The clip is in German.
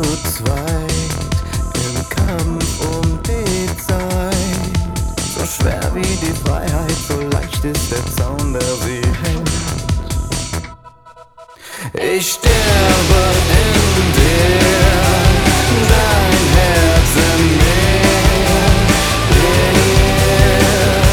zweit im Kampf um die Zeit. So schwer wie die Freiheit, so leicht ist der Zaun, der sie hält. Ich sterbe